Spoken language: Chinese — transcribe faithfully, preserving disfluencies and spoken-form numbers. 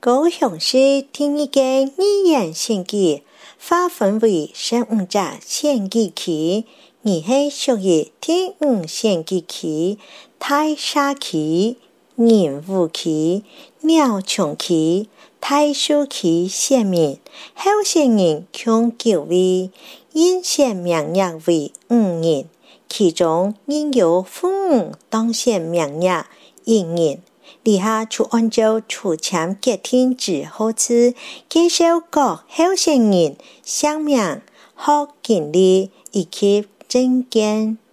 高雄市第一个语言选举划分为十五个选举区，而是属于第五选举区、大沙區、仁武區、鳥松區、大樹區選民，候選人共九位，應選名額為五人，其中應由父母當選名額一人。以下就按照出簽決定之後次介紹各候選人姓名、學經歷以及政見。